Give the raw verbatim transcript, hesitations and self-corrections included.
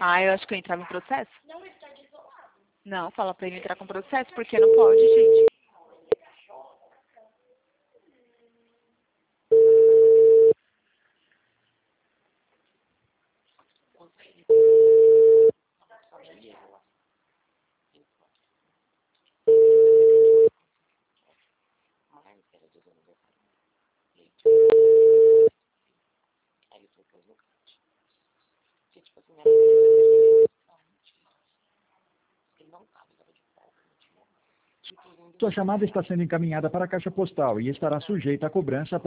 Ah, eu acho que eu entrava em processo. Não, ele está desolado. Não, fala pra ele entrar com processo, porque não pode, gente. Sua chamada está sendo encaminhada para a caixa postal e estará sujeita a cobrança